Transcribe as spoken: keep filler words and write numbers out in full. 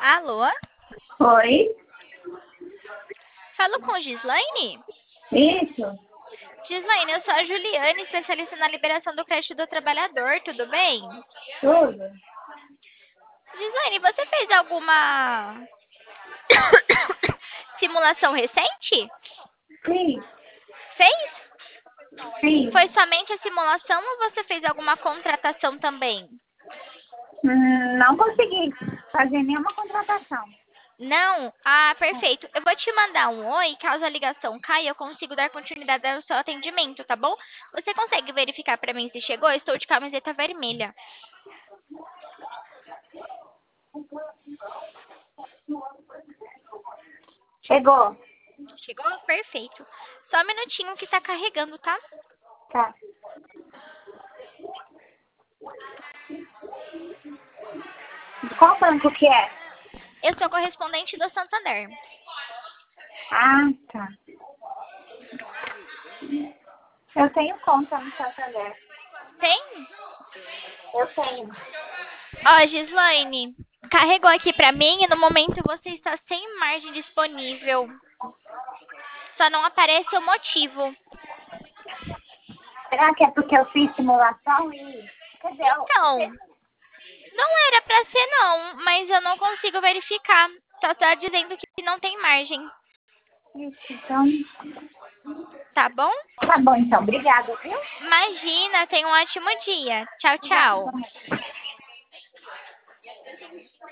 Alô? Oi? Falo com Gislaine? Isso? Gislaine, eu sou a Juliane, especialista na liberação do crédito do trabalhador, tudo bem? Tudo? Gislaine, você fez alguma simulação recente? Sim, Fez? sim. Foi somente a simulação ou você fez alguma contratação também? Hum, não consegui fazer nenhuma contratação. Não? Ah, perfeito. Eu vou te mandar um oi, caso a ligação caia, eu consigo dar continuidade ao seu atendimento, tá bom? Você consegue verificar pra mim se chegou? Eu estou de camiseta vermelha. Chegou? Chegou? Perfeito. Só um minutinho que tá carregando, tá? Tá. De qual banco que é? Eu sou correspondente do Santander. Ah, tá. Eu tenho conta no Santander. Tem? Eu tenho. Ó, Gislaine, carregou aqui pra mim e no momento você está sem margem disponível. Só não aparece o motivo. Será que é porque eu fiz simulação e... Quer dizer, eu... Então, não era pra ser não, mas eu não consigo verificar. Só tá dizendo que não tem margem. Ixi, então... Tá bom? Tá bom, então. Obrigada, viu? Imagina, tenha um ótimo dia. Tchau, Obrigada tchau. também.